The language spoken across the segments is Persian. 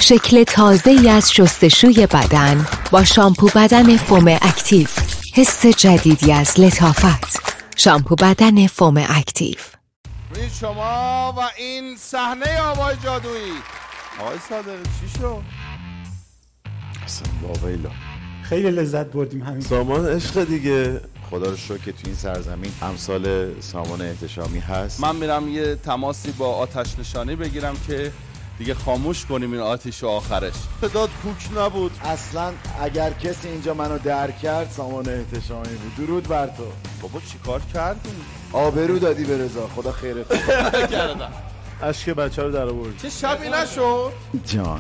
شکل تازه‌ای از شستشوی بدن با شامپو بدن فوم اکتیو. حس جدیدی از لطافت. شامپو بدن فوم اکتیو. این شما و این صحنه آوای جادویی. آقای صادقی چی شد؟ اصلا واویلا خیلی لذت بردیم همین. سامان عشق دیگه. خدا رو شکر که تو این سرزمین امثال سامان احتشامی هست. من میرم یه تماسی با آتش نشانی بگیرم که دیگه خاموش کنیم این آتش و آخرش. صدات کوک نبود اصلا اگر کسی اینجا منو درک کرد سامان احتشامی بود. درود بر تو. بابا چی کار کردی؟ آبرو دادی به رضا. خدا خیرت بده. کردم. اشک بچه رو در آوردی. چه شبی نشد؟ جان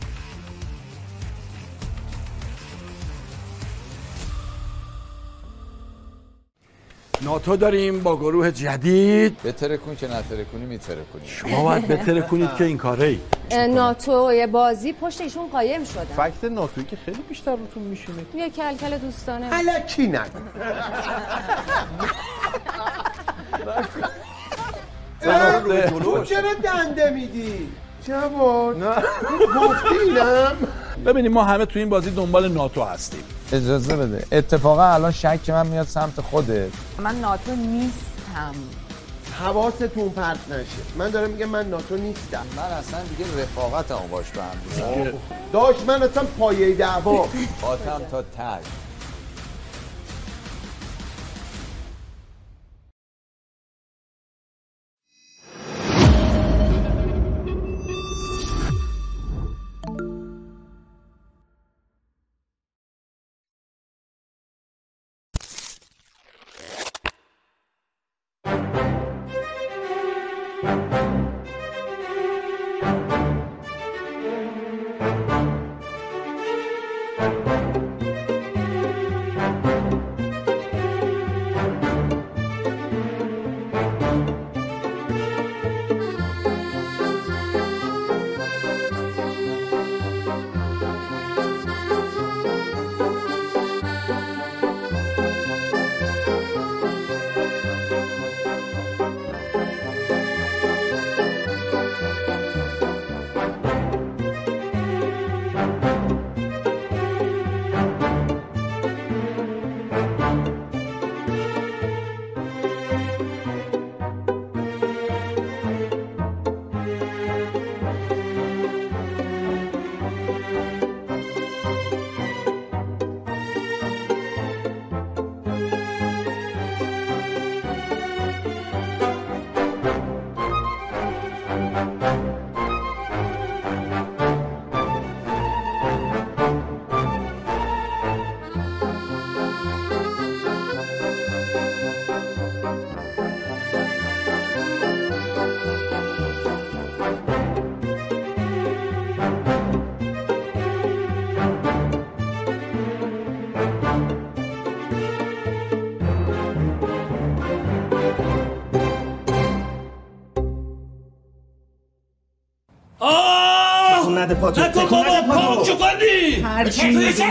ناتو داریم با گروه جدید. بتره کن که نتره کنی میتره کنی. شما باید بتره کنید که این کاره ای. ناتو بازی پشت ایشون قایم شدن. فکت ناتویی که خیلی بیشتر روتون میشونه. یه کلکل دوستانه. الکی نگو. تو چرا دنده میدی؟ جواد گفتینم. ببینیم ما همه تو این بازی دنبال ناتو هستیم. اجازه بده. اتفاقا الان شک من میاد سمت خودت. من ناتو نیستم. حواستون پرت نشه. من دارم میگم من ناتو نیستم. من اصلا دیگه رفاقتمو باش به هم میزنم. داشت من اصلا پایه دعوا. خاتم تا تج. نده پاتو نکن بابا پاک چکندی هرچی میگی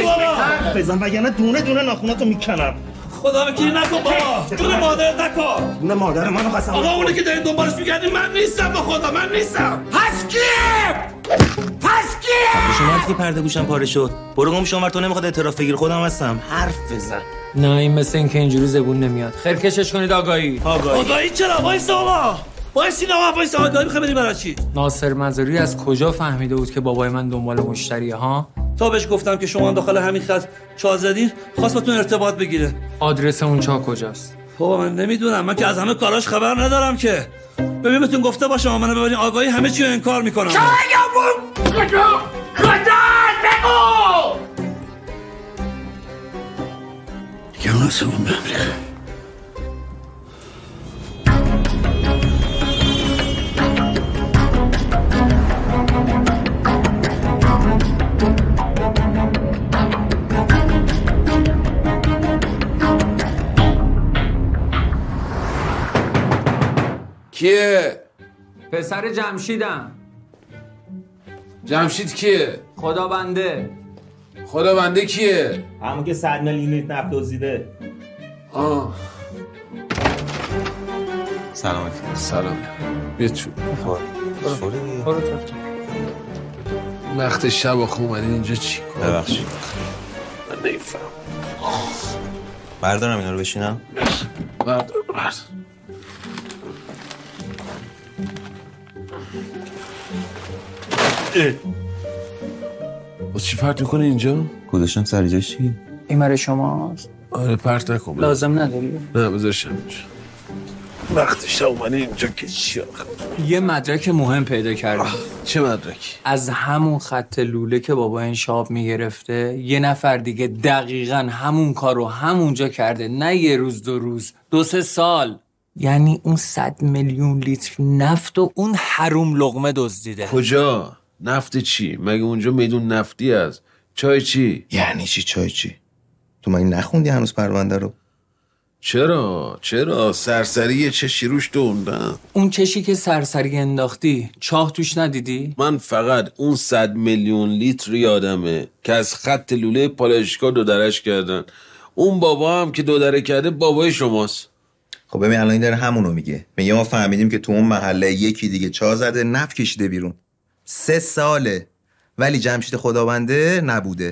حرف بزن وگرنه دونه دونه ناخوناتو میکنم. خدا وکیلی نکن بابا. جون مادرت نکن. جون مادر منو قسم آقا اونه که دارین دنبالش میگردین من نیستم. به خدا من نیستم. پس کیه؟ شما که پرده گوشم پاره شد. برو گم شما تو نمیخواد اعتراف بگیر. خودم هستم. حرف بزن. نه این مثل این که اینجوری زبون نمیاد. خیرکشش کنید آگاهی. آگاهی چرا؟ وایسا آقا. وایسا آگاهی میخوام بریم برای چی؟ ناصر مزاری از کجا فهمیده بود که بابای من دنبال مشتریه ها؟ تا بهش گفتم که شما داخل همین خط چا زدین خواست باتون ارتباط بگیره. آدرس اون چا کجاست؟ بابا من نمیدونم. من که از همه کاراش خبر ندارم که. ببین بهتون گفته باشم منو ببرین آگاهی همه چی رو انکار میکنم. خدا بگو. یه ناسمون بمریخه. کیه؟ پسر جمشیدم. جمشید کیه؟ خدا بنده. خدا بنده کیه؟ همون که 100 میلیون نفت دزدیده. سلام. بیا تو. برو. وقت شب آخه اومدین اینجا چی کن؟ ببخشید من نمیفهم. بردارم اینا رو بشینم؟ بردار. باز چی پرت میکنه اینجا؟ گذاشتم سر جاش چی؟ این برای شماست؟ آره پرت نکن. لازم نداری؟ نه بذارشم اینجا. وقتی شب اومدین اینجا که چی آخه؟ یه مدرک مهم پیدا کردم. چه مدرکی؟ از همون خط لوله که بابا این شاب میگرفته یه نفر دیگه دقیقاً همون کارو همونجا کرده. نه یه روز 2 روز، 2-3 سال. یعنی اون 100 میلیون لیتر نفت و اون حروم لقمه دزدیده. کجا؟ نفت چی؟ مگه اونجا میدون نفتی هست؟ چای چی؟ یعنی چی چای چی؟ تو مگه نخوندی هنوز پرونده رو؟ چرا؟ سرسری چشی روش دوندم. اون چشی که سرسری انداختی چاه توش ندیدی؟ من فقط اون 100 میلیون لیتر یادمه که از خط لوله پالایشگاه دودرش کردن. اون بابا هم که دودره کرده بابای شماست. خب ببین الان این داره همونو میگه ما فهمیدیم که تو اون محله یکی دیگه چاه زده نفت کشیده بیرون. 3 ساله ولی جمشید خداونده نبوده.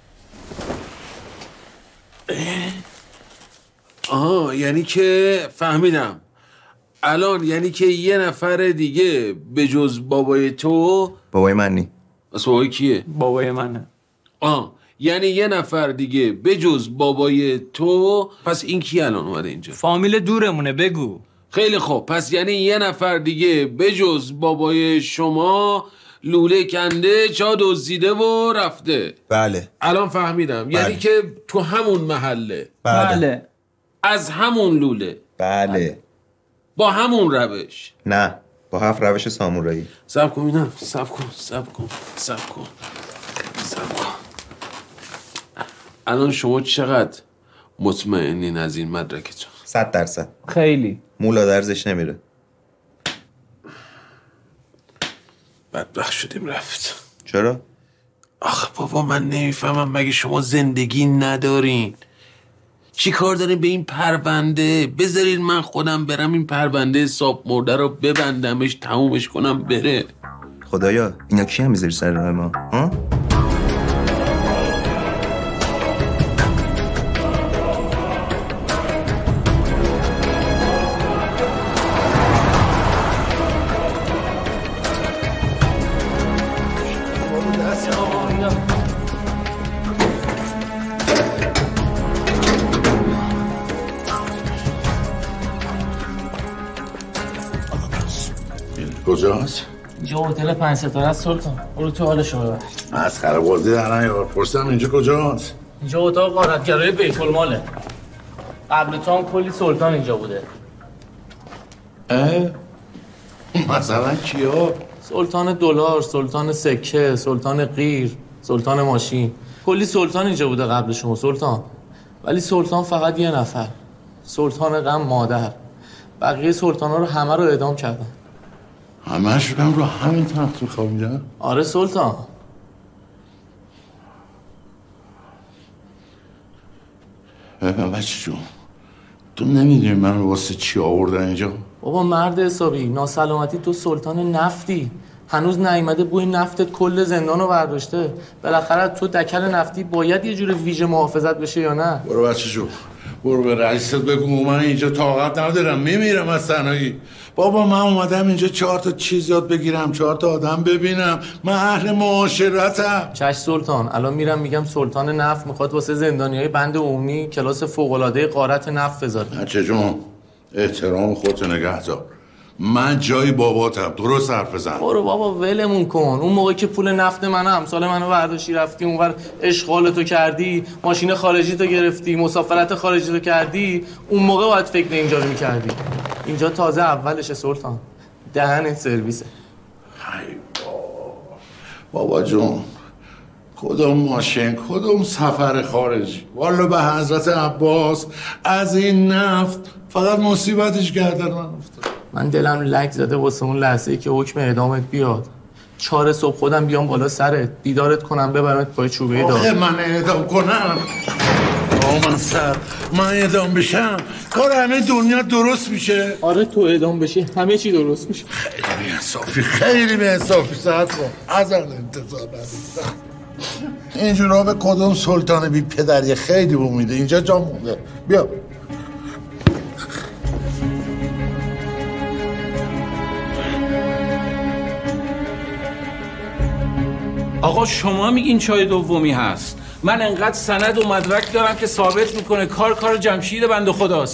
یعنی که فهمیدم الان، یعنی که یه نفر دیگه به جز بابای تو. بابای من نی. از بابای کیه؟ بابای منه. یعنی یه نفر دیگه به جز بابای تو. پس این کی الان اومده اینجا؟ فامیل دورمونه. بگو. خیلی خوب، پس یعنی یه نفر دیگه به جز بابای شما لوله کنده، چا دزدیده و رفته. بله الان فهمیدم. بله. یعنی که تو همون محله. بله. از همون لوله. بله. با همون روش. نه، با 7 روش سامورایی. صبر کن اینم. صبر کن. الان شما چقدر مطمئنین از این مدرکتون؟ 100%. خیلی. مولا درزش نمیره. بدبخت شدیم رفت. چرا؟ آخه بابا من نمیفهمم، مگه شما زندگی ندارین؟ چی کار دارین به این پرونده؟ بذارین من خودم برم این پرونده ساب مرده رو ببندمش، تمومش کنم بره. خدایا اینا کی هم میذاری سر راه ما؟ ها؟ کجاست؟ اینجا هتل 5 ستاره است سلطان. برو تو حالشو ببر. مسخره بازی در نیار. پرسیدم اینجا کجاست؟ اینجا اتاق غارتگرای بیت الماله. قبل تو هم کلی سلطان اینجا بوده. مثلا کیا؟ سلطان دلار، سلطان سکه، سلطان قیر، سلطان ماشین. کلی سلطان اینجا بوده قبل شما سلطان. ولی سلطان فقط یه نفر. سلطان غم مادر. بقیه سلطانا رو همه رو اعدام کردن. همه‌ش رو همین تخت می‌خوابیدن؟ آره سلطان. بچه جون، تو نمیدونی من واسه چی آوردن اینجا؟ بابا مرد حسابی، ناسلامتی تو سلطان نفتی. هنوز نیامده بوی نفتت کل زندانو برداشته. بالاخره تو دکل نفتی باید یه جور ویژه محافظت بشه یا نه؟ برو بچه جون، برو به رئیست بگو من اینجا طاقت ندارم، میمیرم از تنهایی. بابا من اومدم اینجا 4 تا چیز یاد بگیرم، 4 تا آدم ببینم. من اهل معاشرتم. چش سلطان، الان میرم میگم سلطان نفت میخواد واسه زندانیای بند عمومی کلاس فوق‌العاده غارت نفت بذاره. بچه جون احترام خودت نگه دار. من جای باباتم، درست حرف بزن. برو بابا ولمون کن. اون موقع که پول نفت منو امسال منو برداشتی رفتی اونور اشغالتو کردی، ماشین خارجی تو گرفتی، مسافرت خارجی تو کردی، اون موقع باید فکر اینجا رو میکردی. اینجا تازه اولشه سلطان. دهنت سرویسه. بابا جون کدوم ماشین، کدوم سفر خارجی؟ والا به حضرت عباس از این نفت فقط مصیبتش گردن من افتاد. من دلم لک زده واسه اون لحظه‌ای که حکم اعدامت بیاد. 4 صبح خودم بیام بالا سرت دیدارت کنم ببرمت پای چوبه دار. آخه من اعدام کنم؟ من سر من اعدام بشم کار همه دنیا درست میشه. آره تو اعدام بشی همه چی درست میشه. خیلی بی‌انصافی خیلی بی‌انصافی. ساعت کن ازم انتظار نداشتم. اینجورا به کدوم سلطان بی پدری خیلی امیده. اینجا جا مونده. بیا آقا شما میگین چای دومی هست، من انقدر سند و مدرک دارم که ثابت میکنه کار جمشید بنده خداست.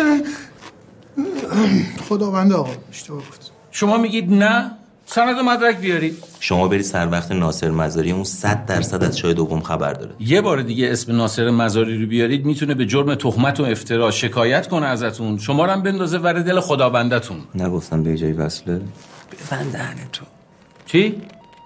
خدا بنده آقا اشتباه گفت. شما میگید نه؟ سند و مدرک بیارید. شما برید سر وقت ناصر مزاری، اون 100% از چای دوم خبر داره. یه بار دیگه اسم ناصر مزاری رو بیارید میتونه به جرم تهمت و افترا شکایت کنه ازتون، شما رو هم بندازه ور دل خدابندتون. نگفتم به جای وصله؟ ببندن تو. چی؟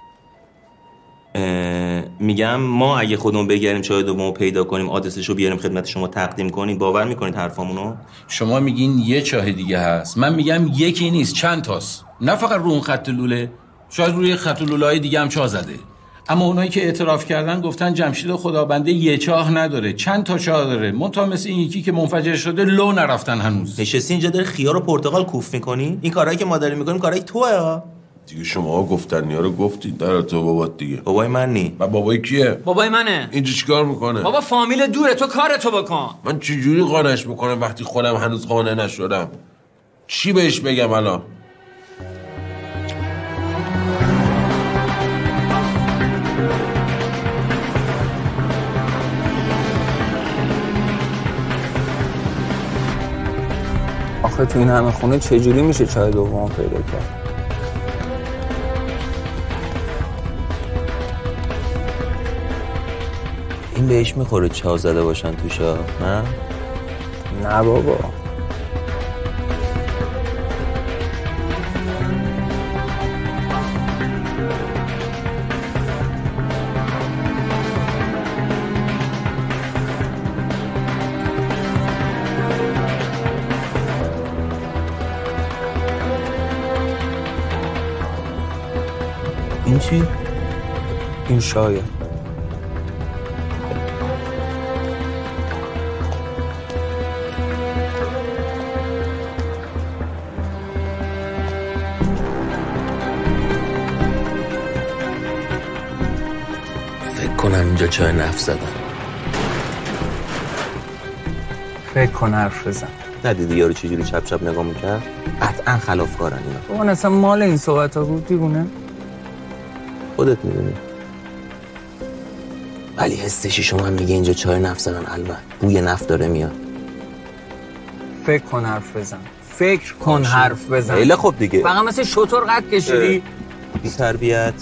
میگم ما اگه خودمون بگیریم چای دومو پیدا کنیم آدرسشو بیاریم خدمت شما تقدیم کنیم باور میکنید حرفامونو؟ شما میگین یه چاه دیگه هست، من میگم یکی نیست چند تاست. نه فقط رو اون خط لوله، شاید روی خط لوله‌های دیگه هم چاه زده. اما اونایی که اعتراف کردن گفتن جمشید خدابنده یه چاه نداره، چند تا چاه داره. منتها مثل این یکی که منفجر شده لو نرفتن هنوز. نشستی اینجا داره خیار و پرتقال کوف میکنی؟ این کارهایی که ما داریم میکنیم کارهای توئه. دیگه شما گفتنیا رو گفتید در تو بابات دیگه. بابای من نی. و بابای کیه؟ بابای منه. اینجا چیکار میکنه؟ بابا فامیل دوره، تو کارتو بکن. من چجوری قانعش میکنم وقتی خودم هنوز قانع نشدم؟ چی بهش بگم الان؟ آخه تو این همه خونه چجوری میشه چای دوم پیدا کرد؟ این بهش میخوره چاه زده باشن توشا، نه؟ نه بابا. این چی؟ این شایه. فکر کنم اینجا چای نفت زدن. فکر کن حرف بزن. ندیدی یارو چجوری چپ چپ نگاه میکرد؟ قطعا خلافکارن اینا. بابا اصلا مال این صحبت ها بود دیوونه. خودت میدونی. ولی حسشی شما هم میگه اینجا چای نفت زدن. البته بوی نفت داره میاد. فکر کن حرف بزن. فکر کن حرف بزن. خیلی خوب دیگه. فقط مثل شطور قد کشیدی. بی تربیت.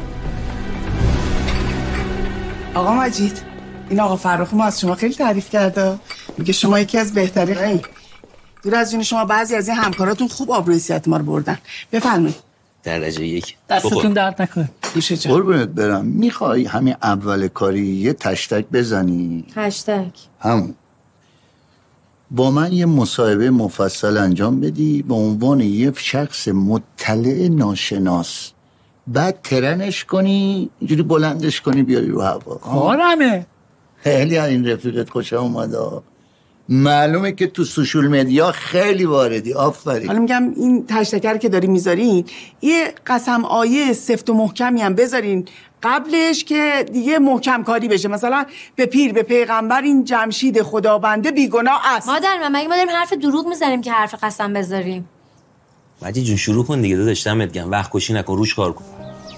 آقا مجید، این آقا فرخ ما از شما خیلی تعریف کرده. میگه شما یکی از بهترین. دور از جون شما بعضی از این همکاراتون خوب آبروی حیثیت ما رو بردن. بفرمایید. درجه 1. دستتون درد نکنه. دوشه جان. قربونت برم. میخوای همین اول کاری یه تشتک بزنی؟ هشتگ همون. با من یه مصاحبه مفصل انجام بدی به عنوان یه شخص مطلع ناشناس. بعد ترنش کنی، اینجوری بلندش کنی بیاری رو هوا. کارمه. خیلی این رفیقت خوشم اومده. معلومه که تو سوشال مدیا خیلی واردی. آفرین. حالا میگم این تشتکر که داری میذارین یه قسم آیه سفت و محکمی هم بذارین قبلش که دیگه محکم کاری بشه. مثلا به پیر به پیغمبر این جمشید خدابنده بیگناه است. مادر من مگه ما داریم حرف دروغ میزنیم که حرف قسم بذاریم؟ مجید جون شروع کن دیگه داداش، دمت گرم. وقت کشی نکن، روش کار کن.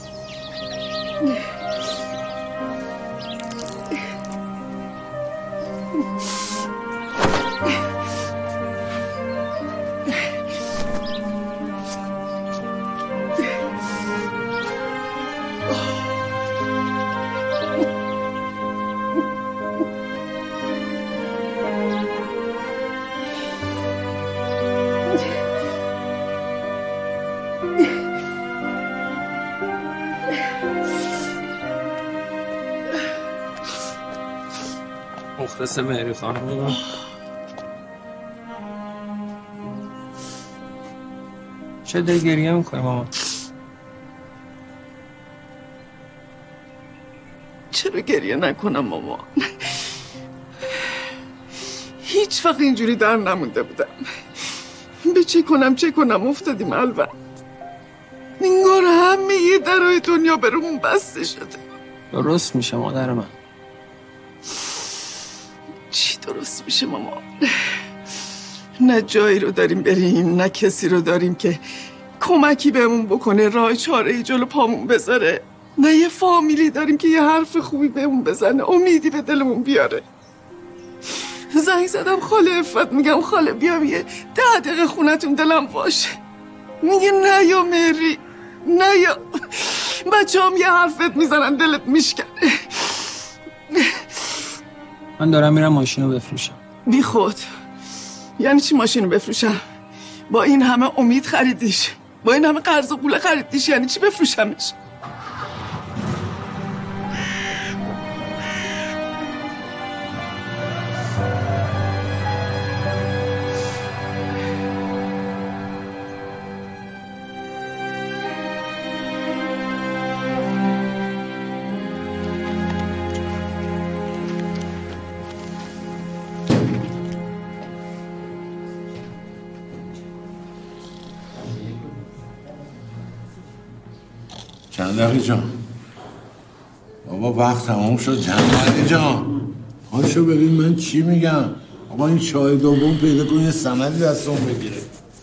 مخلص مهری خانم. چه دل گریه میکنی ماما؟ چرا گریه نکنم ماما؟ هیچ وقت اینجوری در نمونده بودم. به چه کنم افتادیم البته. انگار همه یه درای دنیا برامون بسته شده. درست میشه مادر من. چی درست میشه ماما؟ نه جایی رو داریم بریم، نه کسی رو داریم که کمکی بهمون بکنه، راه چاره‌ای جلو پامون بذاره، نه یه فامیلی داریم که یه حرف خوبی بهمون بزنه، امیدی به دلمون بیاره. زنگ زدم خاله عفت، میگم خاله بیام یه 10 دقیقه خونتون دلم باشه. میگه نه یا مری، نه یا بچه هم یه حرفت میزنن دلت میشکنه. من دارم میرم ماشین رو بفروشم. بی خود. یعنی چی ماشین رو بفروشم؟ با این همه امید خریدیش، با این همه قرض و پول خریدیش، یعنی چی بفروشمش؟ جندقی جان بابا وقت تموم شد. جندقی جان هاشو ببین من چی میگم. آقا این چای دوم پیدا کن، یه سندی دستم بگیره.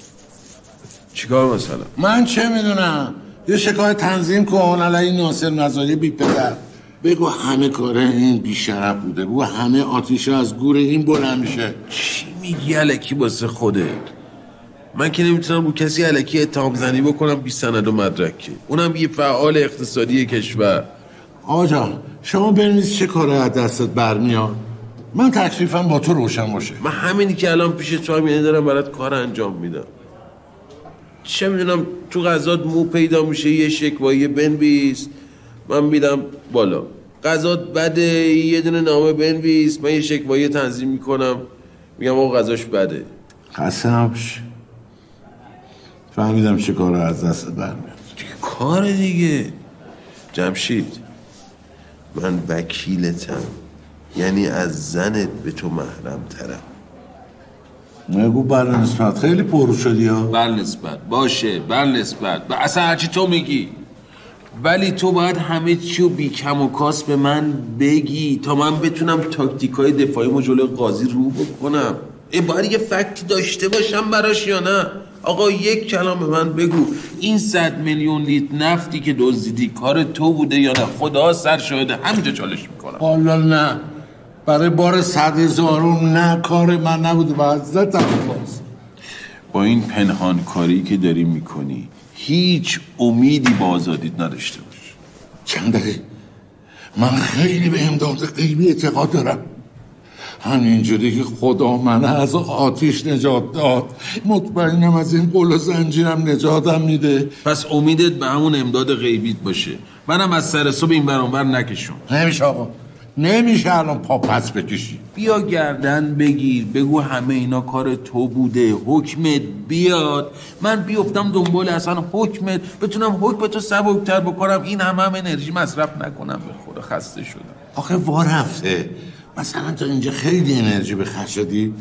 چیکار مثلا؟ من چه میدونم، یه شکایت تنظیم کن علیه ناصر نزالی بی پدر. بگو همه کاره این بیشرف بوده، بگو همه آتیشه از گور این بلند میشه. چی میگی الکی واسه خودت؟ من که نمیتونم رو کسی الکی اتهام زنی بکنم بی سند و مدرک، اونم یه فعال اقتصادی کشور. آقا جان شما بنویس چه کاره از دستت برمیاد، من تکلیفم با تو روشن باشه. من همینی که الان پیش تو هم یعنی دارم برات کار انجام میدم. چه میدونم تو غذات مو پیدا میشه یه شکوایی بنویس، من میدم بالا. غذات بده یه دونه نامه بنویس، من یه شکوایی تنظیم میکنم میگم آقا غذاش بده. قسمش فهمیدم چه کار از دست برمیاد. کار دیگه جمشید، من وکیلتم، یعنی از زنت به تو محرم ترم. نگو بر نسبت خیلی پرو شدی ها. بر نسبت باشه، بر نسبت اصلا هرچی تو میگی، ولی تو باید همه چی رو بی کم و کاس به من بگی تا من بتونم تاکتیکای دفاعیمو جلوی قاضی رو بکنم. باید یه فکتی داشته باشم براش یا نه؟ آقا یک کلام به من بگو، این 100 میلیون لیتر نفتی که دزدیدی کار تو بوده یا نه؟ خدا سر شاهده همینجا چالش میکنم. والا نه، برای بار 100,000 نه، کار من نبوده. بعضتم باز با این پنهان کاری که داری میکنی هیچ امیدی با آزادیت نداشته باش. چند دقیقه من خیلی به امداد غیبی اعتقاد دارم. همینجوری که خدا من از آتیش نجات داد، مطمئنم از این قل و زنجیرم نجاتم میده. پس امیدت به همون امداد غیبیت باشه، منم از سر صبح این برانور نکشم. نمیشه آقا، نمیشه الان پا پس بکشی. بیا گردن بگیر بگو همه اینا کار تو بوده، حکمت بیاد، من بیفتم دنبال اصلا حکمت، بتونم حکم تو سبکتر بکنم، این هم انرژی مصرف نکنم. به خدا خسته شدم. آخه وارفته مثلا تو اینجا خیلی انرژی به خرج شدی.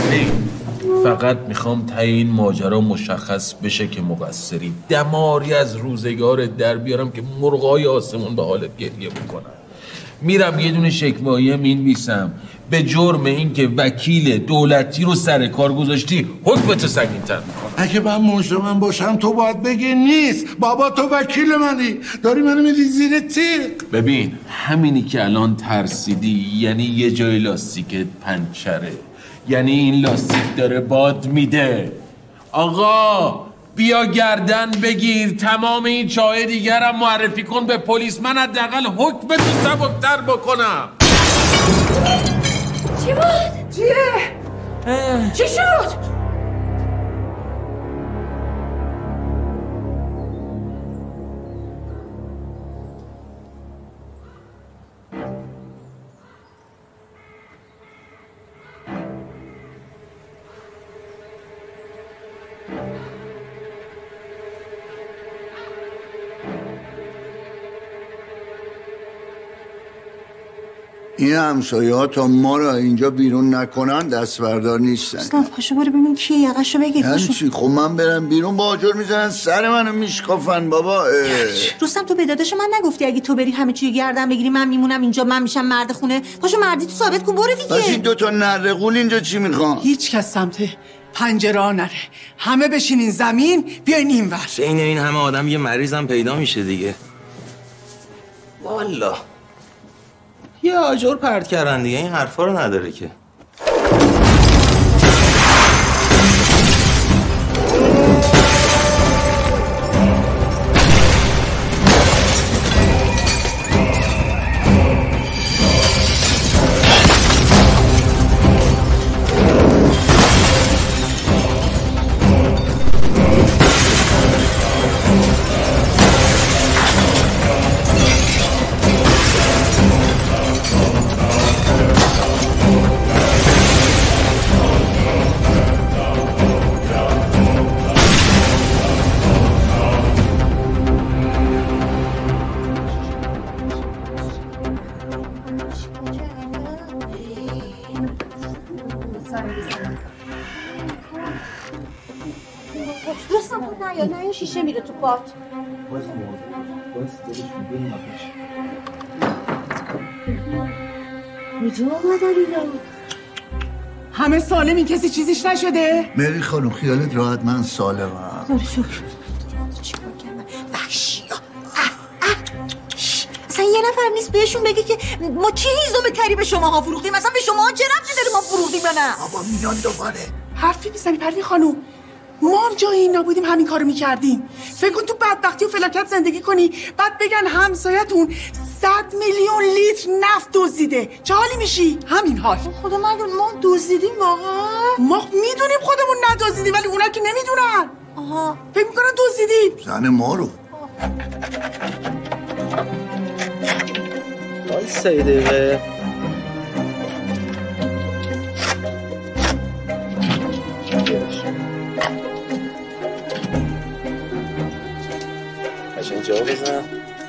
فقط میخوام تا این ماجرا مشخص بشه که مقصری، دماری از روزگار در بیارم که مرغای آسمون به حالت گریه بکنم. میرم یه دونه شکوایه مینویسم به جرم این که وکیل دولتی رو سر کار گذاشتی، حکمتو سنگین‌تر میکنم. اگه من مجرم باشم تو باید بگی نیست. بابا تو وکیل منی، داری منو میدی زیر تیغ. ببین همینی که الان ترسیدی یعنی یه جای لاستیکت پنچره، یعنی این لاستیک داره باد میده. آقا بیا گردن بگیر، تمام این چای دیگرم معرفی کن به پلیس، من حداقل حکم تو سبکتر بکنم. چی بود؟ چیه؟ چی شد؟ این همسایه ها تا ما را اینجا بیرون نکنن دست بردار نیستن. رستم پاشو برو ببین کیه، یقشو بگیر. یعنی چی؟ خب من برم بیرون با آجر میزنن سر منو میشکافن بابا. رستم تو به داداش من نگفتی اگه تو بری همه چی گردن بگیری من میمونم اینجا، من میشم مرد خونه؟ پاشو مردی تو ثابت کن، برو دیگه. بس این دوتا نرقول اینجا چی میخوان؟ هیچ کس سمت پنجره نره، همه بشینین زمین، بیاین اینور. بین این همه آدم یه مریضم پیدا میشه دیگه. والا یه آجر پرت کردن دیگه، این حرفا رو نداره که. نه این شیشه میره تو پات. کجا آمدن همه سالمی، کسی چیزیش نشده؟ مری خانم خیالت راحت، من سالمم. خدا شکر. چیکار کردم؟ وحشی ها. اصلا یه نفر نیست بهشون بگه که ما چه هیزم تری به شماها فروختیم؟ مثلا به شماها چه ربطی داره ما فروختیم یا نه؟ بابا میان دوباره حرفی میزنی پروین خانم؟ ما هم جای این نبودیم همین کارو میکردیم. فکر کن تو بدبختی و فلاکت زندگی کنی بعد بگن همسایتون 100 میلیون لیتر نفت دزدیده، چه حالی میشی؟ همین حال. خدا من ما دزدیدیم واقعا؟ ما میدونیم خودمون ندزدیدیم ولی اونا که نمیدونن. آها فکر میکنن دزدیدیم. زن ما رو وای 3 دقیقه قشنگ جا بزن.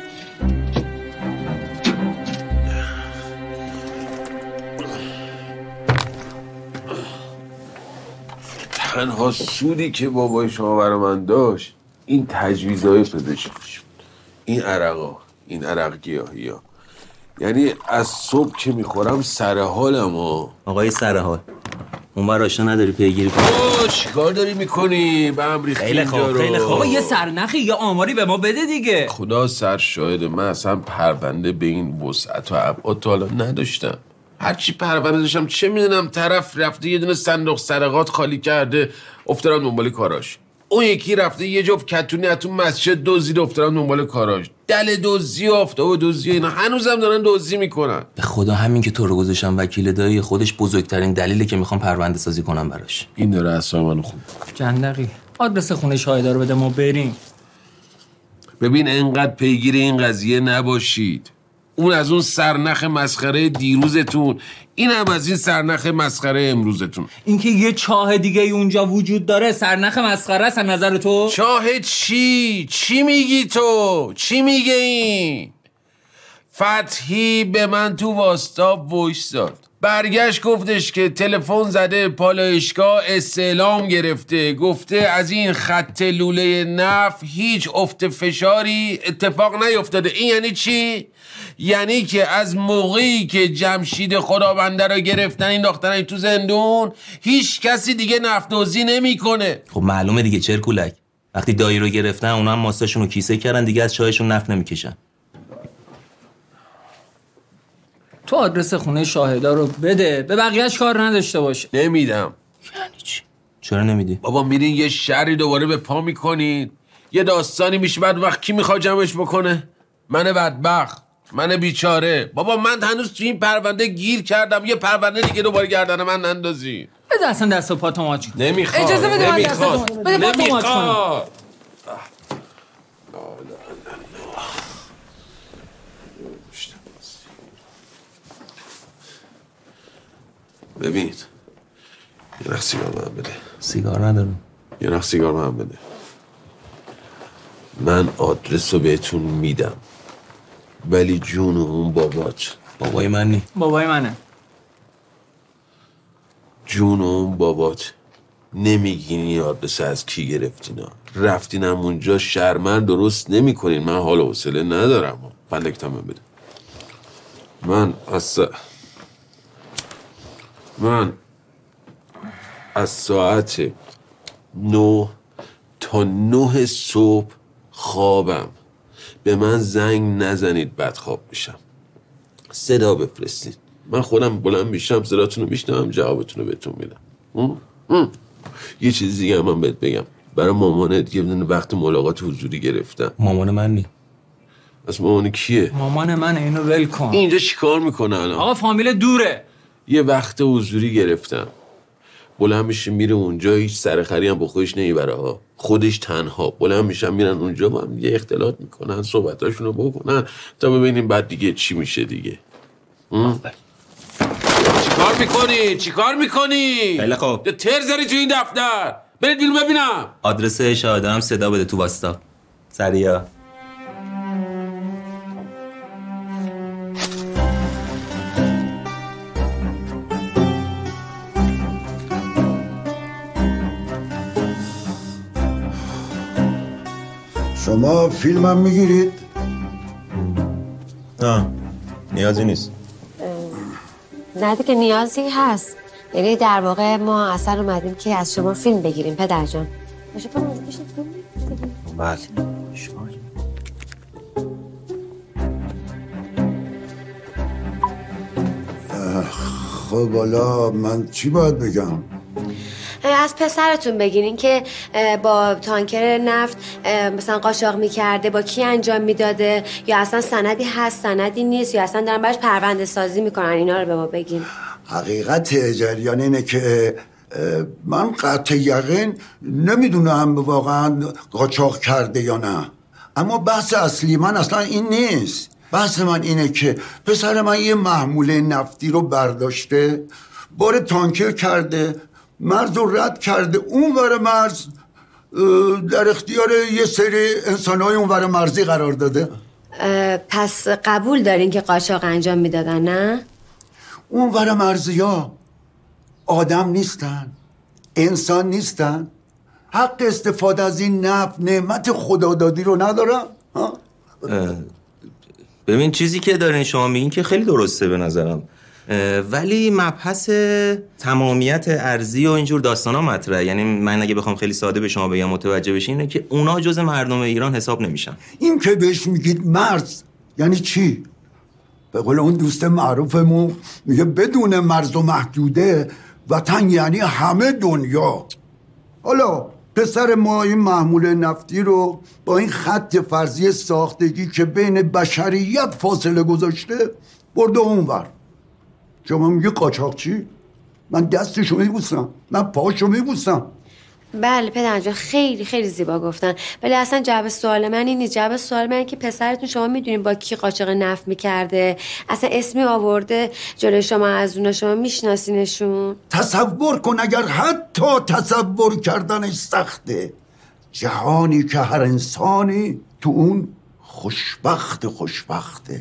تنها سودی که بابای شما برای من داشت این تجویزهای پزشکیش بود. این عرقا، این عرق گیاهی ها، یعنی از صبح که میخورم سر حالم ها. آقای سرحال اون بر آشنا نداری پیگیری کنی؟ چی کار داری میکنی؟ به هم ریختی خیلی خوب خیلی خوب. بابا یه سرنخی یا آماری به ما بده دیگه. خدا سر شاهده من اصلا پرونده به این وسعت و ابعاد تا حالا نداشتم. هرچی پرونده داشتم چه میدونم طرف رفته یه دونه صندوق سرقات خالی کرده افتادم دنبال کاراش، اون یکی رفته یه جفت کتونی از تو مسجد دزدیده افتادم دنبال کاراش، دل دزدی و آفتاب دزدی اینا هنوزم دارن دزدی میکنن. به خدا همین که تو رو گذاشتم وکیل دایی خودش بزرگترین دلیله که میخوام پرونده سازی کنم براش. این داره اصلا منو خوب جندقی آدرس خونه شاهدا رو بده ما بریم. ببین انقدر پیگیر این قضیه نباشید. اون از اون سرنخ مسخره دیروزتون، این هم از این سرنخ مسخره امروزتون. اینکه یه چاه دیگه اونجا وجود داره سرنخ مسخره است نظر تو؟ چاه چی؟ چی میگی تو؟ چی میگه این؟ فتحی به من تو واتساپ وایس داد، برگشت گفتش که تلفن زده پالایشگاه استعلام گرفته، گفته از این خط لوله نفت هیچ افت فشاری اتفاق نیفتاده. این یعنی چی؟ یعنی که از موقعی که جمشید خدابنده رو گرفتن این دخترن تو زندون هیچ کسی دیگه نفت دزدی نمیکنه. خب معلومه دیگه چرکولک، وقتی دایی رو گرفتن اونا هم ماستاشون رو کیسه کردن دیگه از چایشون نفت نمیکشن. تو آدرس خونه شاهدا رو بده، به بقیه‌اش کار نداشته باشه. نمیدم. یعنی چی؟ چرا نمیدی؟ بابا میرین یه شری دوباره به پا میکنین، یه داستانی میشه، بعد وقت کی میخواد جمعش بکنه؟ من بدبخت، من بیچاره. بابا من هنوز تو این پرونده گیر کردم، یه پرونده دیگه دوباره گردن من نندازی. بده اصلا دست و پاتو ماچ کن. نمیخواد. اجازه بده من دستتون. بده پاتو ماچ کنم. ببین یه نخ سیگار من بده. سیگار ندارم. یه نخ سیگار من بده. من آدرس رو بهتون میدم ولی جون اون بابات بابای من نی. بابای منه. جون اون بابات نمیگین یادرس از کی گرفتینا؟ رفتینم اونجا شرمن درست نمیکنین. من حال و حوصله ندارم. فلک من بده. من از ساعت 9 تا 9 صبح خوابم. به من زنگ نزنید بدخواب میشم. صدا بفرستید. من خودم بلند میشم صداتون رو میشنم جوابتون رو بهتون میدم. یه چیز دیگه من بهت بگم. برای مامانت یه وقت ملاقات حضوری گرفتم. مامان من نی. از مامان کیه؟ مامان منه، اینو ول کن. اینجا چیکار میکنه الان؟ آقا فامیل دوره. یه وقت حضوری گرفتم. بلند میشه میره اونجا، هیچ سرخری هم با خودش نمیبره ها. خودش تنها بلند میشن میرن اونجا با هم دیگه اختلاط میکنن، صحبتاشونو بکنن تا ببینیم بعد دیگه چی میشه دیگه. چیکار میکنی؟ خیلی خوب. یه تر زری تو این دفتر. برید بیرون ببینم. آدرس شاهده هم صدا بده تو واسطا. سریع. شما فیلمم میگیرید؟ نه نیازی نیست. نه دیگه نیازی هست. یعنی در واقع ما اصلا اومدیم که از شما فیلم بگیریم پدر جان. باشه بله. خب حالا من چی باید بگم؟ از پسرتون بگیرین که با تانکر نفت مثلا قاچاق میکرده، با کی انجام میداده، یا اصلا سندی هست سندی نیست، یا اصلا دارن براش پرونده سازی میکنن. اینا رو به ما بگین. حقیقت جریان اینه که من قطع یقین نمیدونم واقعا قاچاق کرده یا نه، اما بحث اصلی من اصلا این نیست. بحث من اینه که پسر من یه محموله نفتی رو برداشته، بار تانکر کرده، مرز رو رد کرده، اون ور مرز در اختیار یه سری انسان‌های اون ور مرزی قرار داده. پس قبول دارین که قاچاق انجام میدادن نه؟ اون ور مرزی ها آدم نیستن، انسان نیستن، حق استفاده از این نفت نعمت خدادادی رو ندارن. ببین چیزی که دارین شما میگین که خیلی درسته به نظرم، ولی مبحث تمامیت ارضی و اینجور داستانا مطرحه. یعنی من اگه بخوام خیلی ساده به شما بگم متوجه بشین اینه که اونا جز مردم ایران حساب نمیشن. این که بهش میگید مرز یعنی چی؟ به قول اون دوست معروفمون میگه بدون مرز و محدوده وطن یعنی همه دنیا. حالا پسر ما این محمول نفتی رو با این خط فرضی ساختگی که بین بشریت فاصله گذاشته برده اونور. شما میگه قاچاقچی؟ من دستشو میبوسم، من پاشو میبوسم. بله پدرجان خیلی خیلی زیبا گفتن، ولی اصلا جواب سوال من این نیست. جواب سوال من که پسرتون شما میدونین با کی قاچاق نفت میکرده، اصلا اسمی آورده جلوی شما از اونا، شما میشناسینشون؟ تصور کن اگر حتی تصور کردنش سخته. جهانی که هر انسانی تو اون خوشبخته.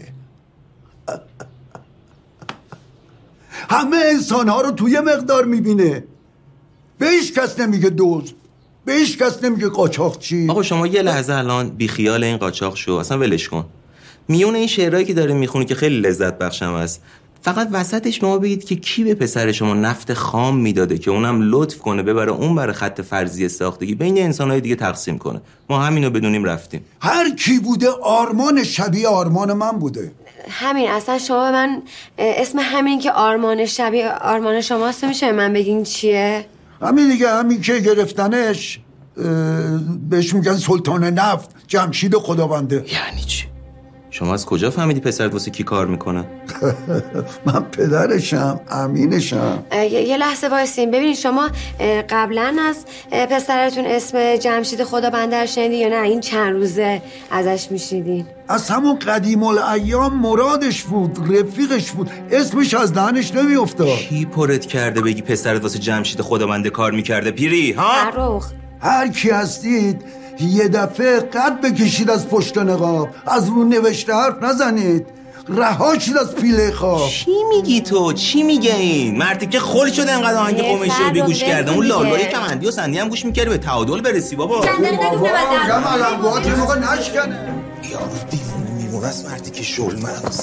همه انسان‌ها رو توی مقدار میبینه. به هیچ کس نمیگه دوست، به هیچ کس نمیگه قاچاقچی. آقا شما یه لحظه الان بیخیال این قاچاق شو، اصلا ولش کن. میون این شعرهایی که داره میخونی که خیلی لذت بخشم است، فقط وسطش به ما بگید که کی به پسر شما نفت خام میداده که اونم لطف کنه ببره اون بر خط فرضی ساختگی بین انسان‌های دیگه تقسیم کنه. ما همینو بدونیم رفتیم. هر کی بوده آرمان شبیه آرمان من بوده. همین اصلا شما به من اسم همین که آرمان شبیه آرمان شماست میشه من بگین چیه؟ همین دیگه، همین که گرفتنش بهش میگن سلطان نفت، جمشید خداونده. یعنی چی؟ شما از کجا فهمیدی پسرت واسه کی کار میکنه؟ من پدرشم، امینشم. یه لحظه وایسین ببینید، شما قبلا از پسرتون اسم جمشید خدابنده رو شنیدین یا نه این چند روزه ازش میشنیدین؟ از همون قدیم الایام مرادش بود، رفیقش بود، اسمش از دهنش نمیافتاد. کی پرت کرده بگی پسرت واسه جمشید خدابنده کار میکرده پیری؟ ها؟ فرخ هر کی هستید یه دفعه قد بکشید از پشت نقاب، از رو نوشته حرف نزنید. رهاش از پیله خواب. چی میگی تو؟ چی میگه این؟ مردی که خل شده انقدر آهنگ قومش رو گوش کرده. اون لالوهای کمندی و سندی هم گوش میکردی به تعادل برسی بابا. جمع علمبات موقع نشکنه. یارو دیوونه میمونه است مردی که شل مغز.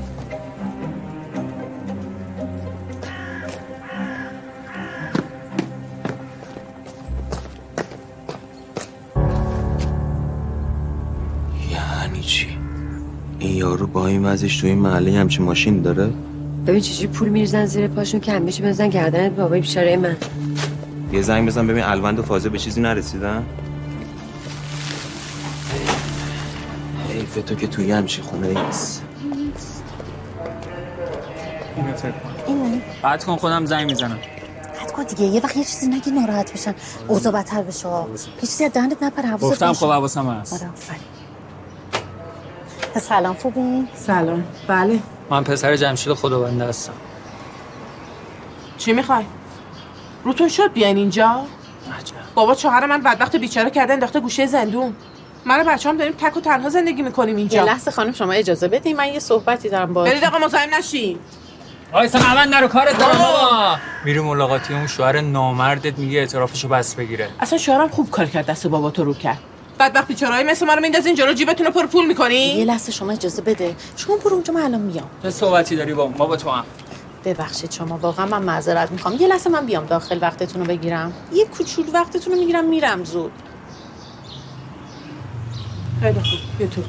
یعنی چی؟ این یارو با این وضعش تو این محله همچین ماشین داره؟ ببین چجوری پول میریزن زیر پاشون که همیشه بزن گردنت بابای بیچاره من. یه زنگ بزن ببین الوند و فاضل به چیزی نرسیدن؟ حیف تو که توی همچین خونه ایست. بعد کن خودم زنگ میزنم. بعد کن دیگه یه وقت یه چیزی نگی ناراحت بشن اوضاع بدتر بشه. یه چیزی از دهنت نپره حواست گفتم خب حواسم هست. آره آفرین. سلام خوبی؟ سلام. بله. من پسر جمشید خدابنده هستم. چی میخوای؟ روتون شد بیاین اینجا؟ بابا شوهر من بدبخت بیچاره کرده انداخته گوشه زندون. من و بچه‌ام داریم تک و تنها زندگی میکنیم اینجا. یه لحظه خانم شما اجازه بدین من یه صحبتی دارم با. برید آقا مزاحم نشین. آیسا من نرو کارت دارم بابا. میری ملاقاتی اون شوهر نامردت میگه اعترافشو بس بگیره. اصلا شوهرم خوب کار کرد دست بابا تو رو کرد. بدبخت بیچاره‌ای مثل ما رو میندازین جلو جیبتون رو پر پول میکنی؟ یه لحظه شما اجازه بده. شما برو اونجا من الان میام. چه صحبتی داری با بابا تو هم؟ ببخشید شما واقعا من معذرت میخوام. یه لحظه من بیام داخل وقتتون رو بگیرم. یه کوچولو وقتتون رو میگیرم میرم زود. خیلی خوب. بیا تو.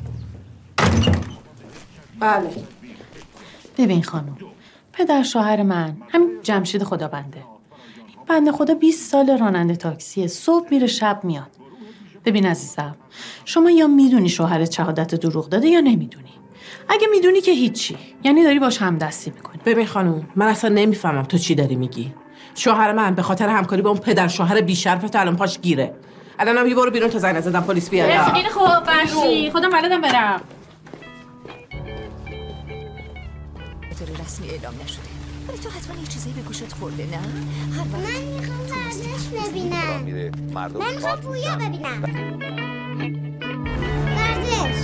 بله. ببین خانم. پدر شوهر من همین جمشید خدابنده. بنده خدا 20 سال راننده تاکسیه. صبح میره شب میاد. ببین عزیزم شما یا میدونی شوهرت شهادت دروغ داده یا نمیدونی. اگه میدونی که هیچی، یعنی داری باش همدستی میکنی. ببین خانم من اصلا نمیفهمم تو چی داری میگی. شوهر من به خاطر همکاری با اون پدر شوهر بی‌شرفت الان پاش گیره. الانم برو بیرون تا زنگ نزدم پلیس بیاد. خیلی خوب فرشی خودم بلدم برم. طور رسمی اعلام نشده ولی تو حتما یه چیزایی به گوشت خورده نه؟ هر وقت من میخوام ورزش ببینم. من میخوام پویا ببینم. ورزش.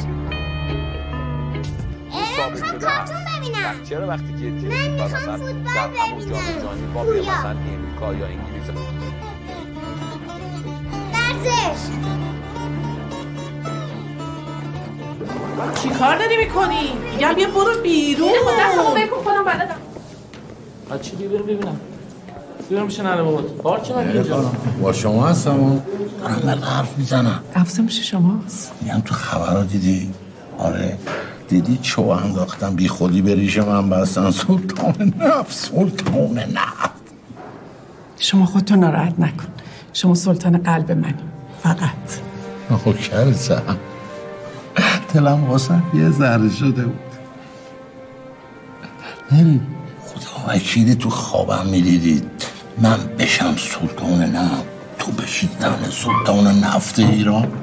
میخوام کارتون ببینم. چرا وقتی که تیم مثلا در همون جام با مثلا امریکا یا انگلیس ورزش. چی کار داری میکنی؟ میگم بیا برو بیرون. خود دستمو بکن خودم بلدم. بچه دیگه بریم ببینم. بیرون میشه نره بابا. بار چه من اینجا؟ با شما هستم. دارم من حرف میزنم. افزه میشه شماست. میگم تو خبرها دیدی؟ آره دیدی چو انداختم بی خودی به ریش من بستن. سلطان نفت. شما خودتو ناراحت نکن. شما سلطان قلب منی. فقط. خب کرسم دلم واسه یه ذره شده بود. نری خدا وکیلی تو خوابم میدیدید من بشم سلطان نفت تو بشید زن سلطان نفت ایران.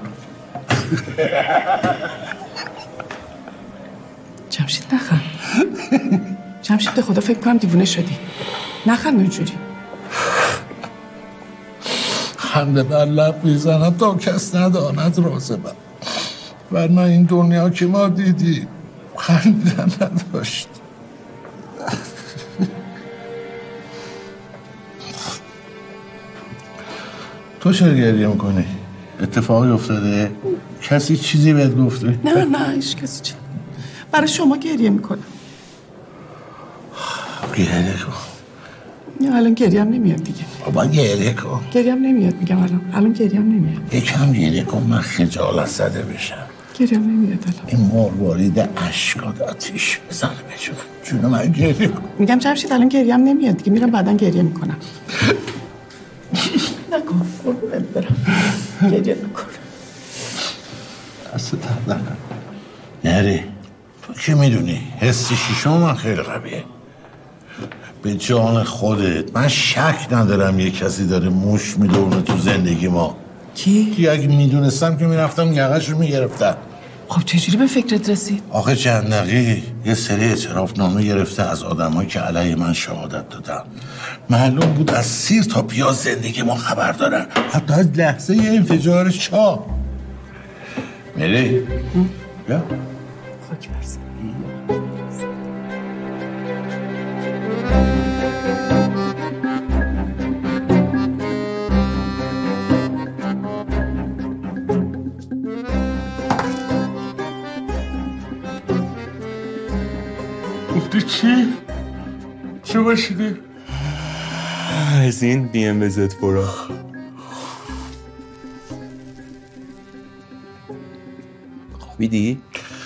جمشید نخند. جمشید به خدا فکر کنم دیوونه شدی. نخند اونجوری. خنده بر لب میزنم تا کس نداند راز من. ورنه این دنیا که ما دیدیم خنده نداشت. تو چرا گریه میکنی؟ اتفاقی افتاده؟ کسی چیزی بهت گفته؟ نه هیچ کسی چیزی. برای شما گریه میکنم. گریه کن. نه الان گریه هم نمیاد دیگه. بابا گریه کن. گریه هم نمیاد میگم الان گریه هم نمیاد. یکم گریه کن من خجالت زده بشم. گریه هم نمیاد الان. این مروارید اشکات آتیش بزنه به جون من گریه کن. میگم جمشید الان گریه هم نمیاد دیگه میرم بعدن گریه میکنم. نکن قربونت برم. گریه نکن. دست درد نکن. نری تو که میدونی حس شیشم من خیلی قویه. به جان خودت من شک ندارم یه کسی داره موش میدونه تو زندگی ما. کی؟ اگه میدونستم که میرفتم یقه‌شو میگرفتم. خب چجوری به فکرت رسید؟ آخه جندقی یه سری اعترافنامه گرفته از آدمایی که علیه من شهادت دادن. معلوم بود از سیر تا پیاز زندگی ما خبر دارن، حتی از لحظه انفجار چاه. میری؟ بیا خاک برسن. گفتی چی؟ چه باشیدی؟ از این بیم بزد برا. خوابیدی؟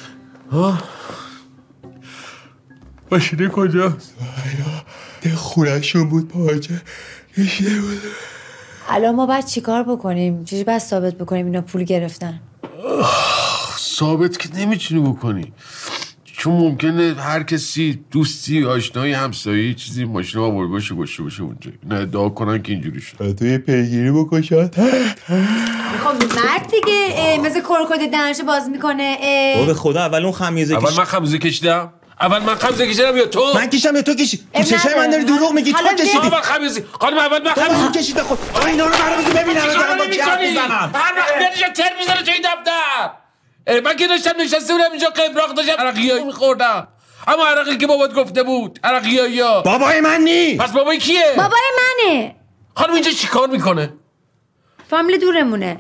باشیدی کجاست؟ ده خونهشون بود پاچه کشیده بود. الان ما باید چیکار بکنیم؟ چجوری باید ثابت بکنیم اینا پول گرفتن؟ ثابت که نمیتونی بکنی، چون ممکنه هر کسی دوستی آشنایی همسایه‌ای چیزی ماشین آورده باشه گشته باشه اونجا، نه ادعا کنن که اینجوری شد. تو یه پیگیری بکن شاید. خب مرد دیگه مثل کرکود دهنش باز میکنه. به خدا اول اون خمیازه اول من خمیازه کشیدم؟ یا تو؟ من کشیدم یا تو کشی؟ تو چشای من داری دروغ میگی. تو کشیدی. اول خمیازه. خانم اول من خمیازه کشید. خود اینا رو برام ببینم دارم با کی حرف میزنم. هر وقت میاد تر میزنه تو این دفتر. من که داشتم نشسته بودم اینجا قبراق داشتم عرقیایی میخوردم، اما عرقی که بابات گفته بود عرقیایی‌ها بابای من نی. پس بابای کیه؟ بابای منه. خانم اینجا چیکار میکنه؟ فامیل دورمونه.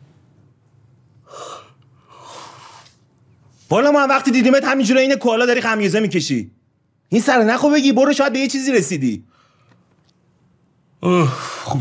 والا ما وقتی دیدیمت همینجوری این کوالا داری خمیازه میکشی. این سر نخو بگی برو شاید به یه چیزی رسیدی. خوب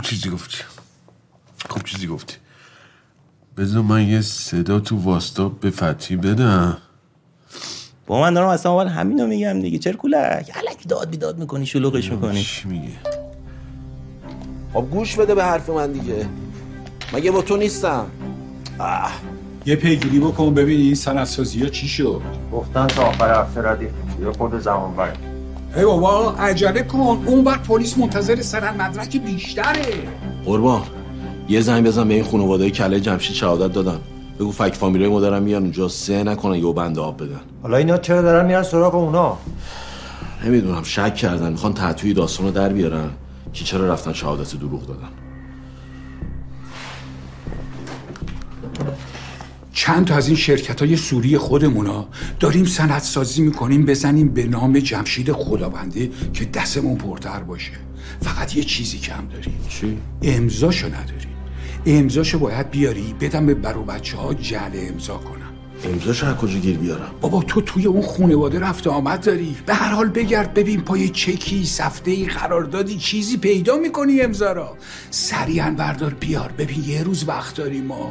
چیزی گفتی. بذار من یه صدا تو واسطاب به فتحی بدم. با من دارم اصلا اول همینو میگم دیگه. چرا کولک الکی داد بیداد میکنی شلوغش میکنی؟ چی میگه؟ خب گوش بده به حرف من دیگه، مگه با تو نیستم؟ یه پیگیری بکن ببین این سندسازی ها چی شد. گفتن تا آخر هفته ردیف یه خود زمان باید. ای بابا عجله کن، اون وقت پلیس منتظر سند مدرک بیشتره. قربان یه زنگ بزن به این خانواده کله جمشید شهادت دادن، بگو فک فامیلای ما دارن میان اونجا سه نکنن یه بنده آب بدن. حالا اینا چرا دارن میرن سراغ اونا؟ نمیدونم، شک کردن میخوان تحتوی داستانو در بیارن که چرا رفتن شهادت دروغ دادن. چند تا از این شرکت‌های سوری خودمونا داریم سندسازی میکنیم بزنیم به نام جمشید خدابنده که دستمون پرتر باشه. فقط یه چیزی کم داریم. چی؟ امضاشو نداریم. امضاشو باید بیاری بدم به برو بچه‌ها جعل امضا کنم. امضاشو از کجا گیر بیارم؟ بابا تو توی اون خانواده رفت آمد داری، به هر حال بگرد ببین پای چکی، سفته‌ای، قراردادی چیزی پیدا میکنی امضا را. سریعا بردار بیار ببین یه روز وقت داریم ما.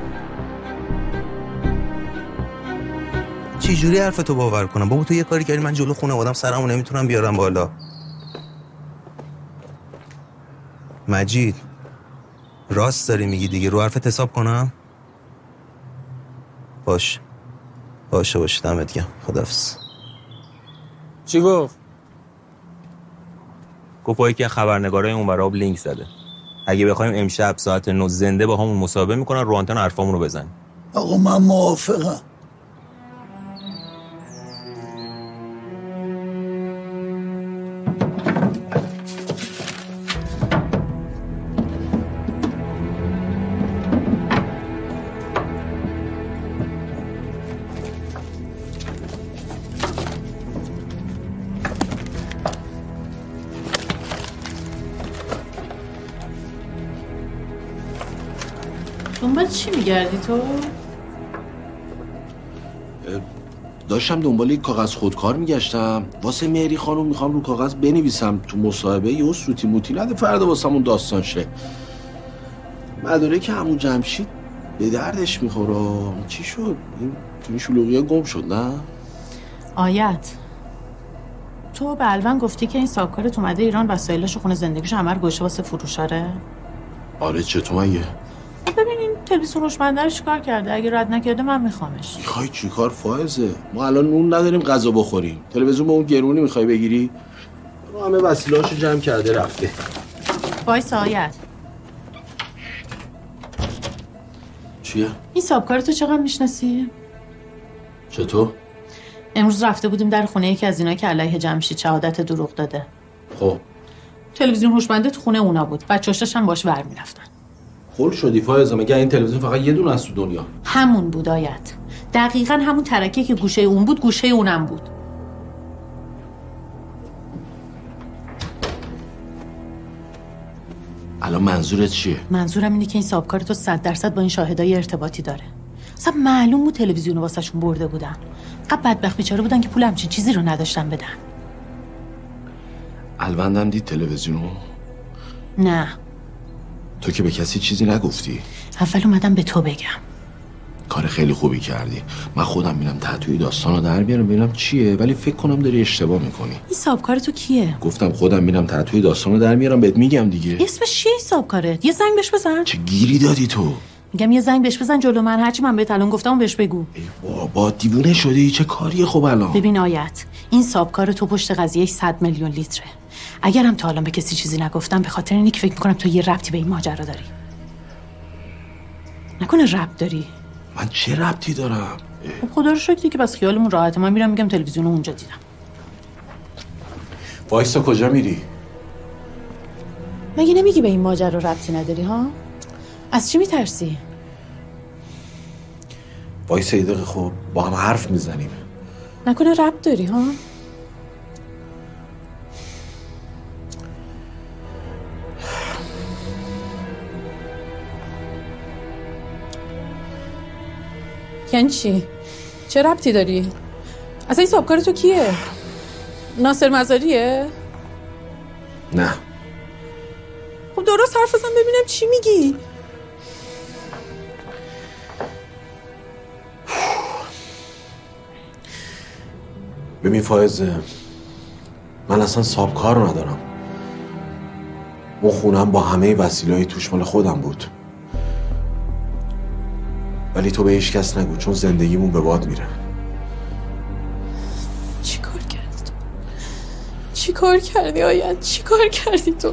چی جوری حرفتو باور کنم؟ بابا تو یه کاری کردی من جلو خانواده‌ام سرمو نمیتونم بیارم بالا. مجید راست داری میگی دیگه، رو حرفت حساب کنم؟ باشه دمت گرم. خداحافظ. چی گفت؟ گفت که خبرنگارای اون برام لینک زده. اگه بخوایم امشب ساعت 9 زنده با همون مصاحبه میکنن رو آنتن حرفامون رو بزن. آقا من موافقم. دنبال چی میگردی تو؟ داشتم دنبال یک کاغذ خودکار میگشتم واسه مهری خانم، میخوام رو کاغذ بنویسم تو مصاحبه یه سوتی موتی نده فردا واسمون داستان شه. مدارک عمو جمشید به دردش میخوره. چی شد؟ این شلوغی‌ها گم شد نه؟ آیت تو به الون گفتی که این ساکارت اومده ایران وسایلاشو خونه زندگیشو همه رو گوشه واسه فروشاره؟ آره چطور مگه؟ ببین این تلویزیون روشنبنده رو چیکار کرده؟ اگه رد نکرده من میخوامش. میخوای چیکار فائزه؟ ما الان نون نداریم غذا بخوریم. تلویزیون به اون گرونی میخوای بگیری؟ رو همه وسیله‌اشو جمع کرده رفته. وایس آیت چیه؟ این سابکارتو چقدر میشناسی؟ چطور؟ امروز رفته بودیم در خونه یکی از اینا که علیه جمشید شهادت دروغ داده. خب تلویزیون هوشمنده تو خونه اونا بود. بچه‌هاش هم باش ور میرفتن. خل شدی فائزه، مگه این تلویزیون فقط یه دونه از تو دنیا؟ همون بود آیت. دقیقاً همون ترکه که گوشه اون بود گوشه اونم بود. الان منظورت چیه؟ منظورم اینه که این صاحبکار تو 100% با این شاهدای ارتباطی داره. اصلا معلوم بود تلویزیون واسهشون برده بودن. قبل بدبخت بیچاره بودن که پول همچین چیزی رو نداشتن بدن. الوندم دید تلویزیونو؟ نه. تو که به کسی چیزی نگفتی؟ اول اومدم به تو بگم. کار خیلی خوبی کردی. من خودم میرم تحتوی داستانو در بیارم ببینم چیه، ولی فکر کنم داری اشتباه میکنی. این صاحبکار تو کیه؟ گفتم خودم میرم تحتوی داستانو در میارم بهت میگم دیگه. اسمش چیه این صاحبکارت؟ یه زنگ بهش بزن. چه گیری دادی تو؟ میگم یه زنگ بهش بزن جلو من، هرچی من بهت الان گفتم بهش بگو. ای بابا دیوونه شدی؟ چه کاریه خب الان؟ ببین آیت، این صاحبکار تو پشت قضیه 100 میلیون لیتره. اگرم تا الان به کسی چیزی نگفتم به خاطر اینه که فکر میکنم تو یه ربطی به این ماجرا داری. نکنه ربط داری؟ من چه ربطی دارم؟ خب خدا رو شکر که بس خیالمون راحته. من میرم میگم تلویزیون رو اونجا دیدم. وایسا کجا میری؟ مگه نمیگی به این ماجرا ربطی نداری ها؟ از چی میترسی؟ وایسا یه دقیقه خب با هم حرف میزنیم. نکنه ربط داری ها؟ یعنی چی؟ چه ربطی داری؟ اصلا این صاحبکار تو کیه؟ ناصر مزاریه؟ نه. خب درست حرف بزن ببینم چی میگی؟ ببین فائزه، من اصلا صاحبکار ندارم. اون خونم با همه وسیله‌های توش مال خودم بود. ولی تو به هیچ کس نگو چون زندگیمون به باد میره. چی کار کردی تو؟ چی کار کردی آیت؟ چی کار کردی تو؟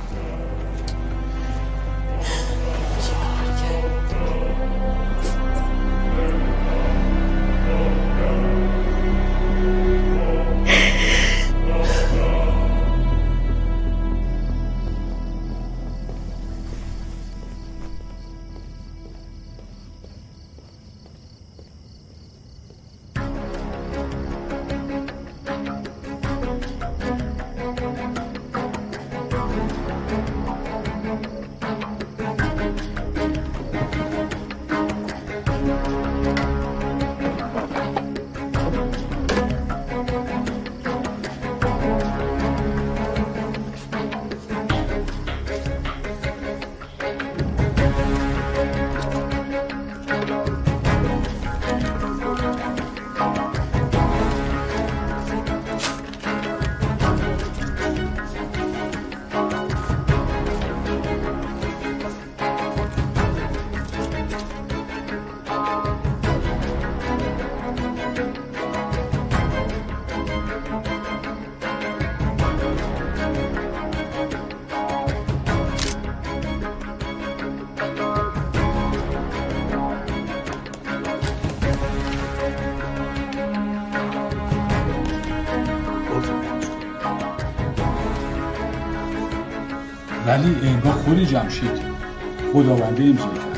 ولی انگار خود جمشید خداونده امضا کرد.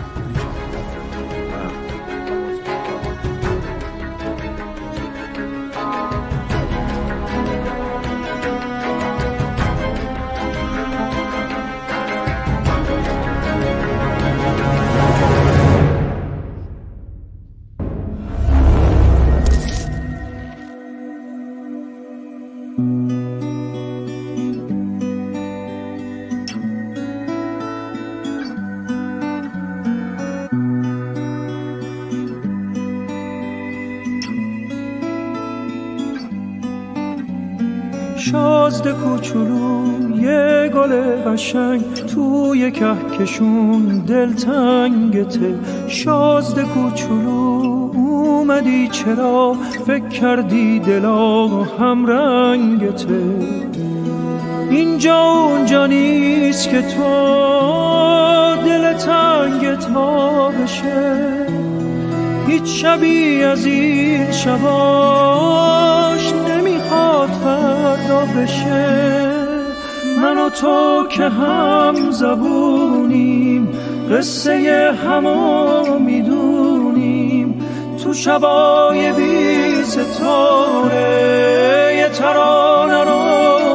شازده کوچولو یه گل قشنگ توی کهکشون دلتنگته. شازده کوچولو اومدی چرا فکر کردی دلا هم رنگته. اینجا اونجا نیست که تو دل تنگت ها بشه. هیچ شبی از این شباش نمیخواد فردا بشه. من و تو که هم زبونیم قصه همو میدونیم. تو تو شبای بی ستاره یه ترانه رو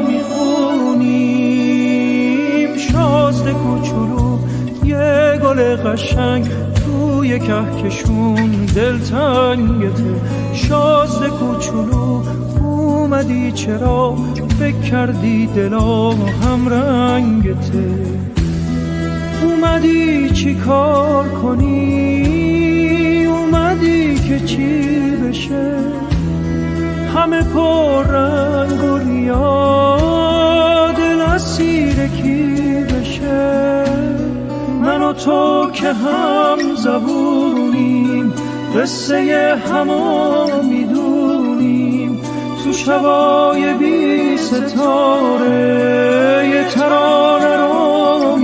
میخونیم. شازده کوچولو یه گل قشنگ توی کهکشون دلتنگته. شازده کوچولو اومدی چرا فکر کردی دلا هم رنگته. اومدی چی کار کنی؟ اومدی که چی بشه؟ همه پر رنگ و ریا دل اسیر کی بشه؟ من و تو که هم زبونیم قصه همو میدونیم. تو شبای بی ستاره یه ترانه رو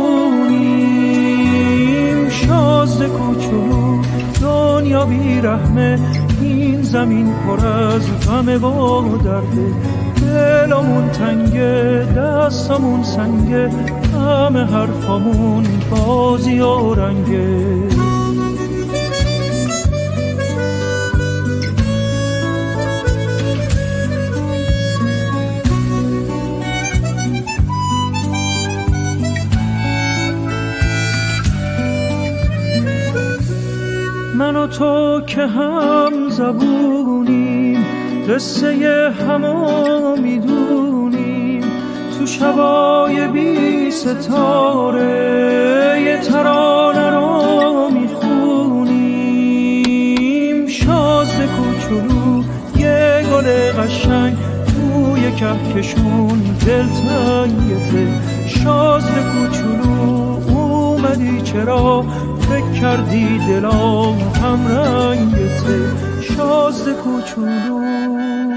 میخونیم. شازده کوچولو دنیا بی رحمه، این زمین پر از غم و درده. دلمون تنگه دستمون سنگه، همه حرفامون بازی و رنگه. من و تو که هم زبونیم قصه همو میدونیم. تو شبای بی ستاره یه ترانه رو میخونیم. شازده کوچولو یه گل قشنگ توی کهکشون دلتنگته. شازده کوچولو اومدی چرا فکر کردی دلام هم رنگته. شازده کوچولو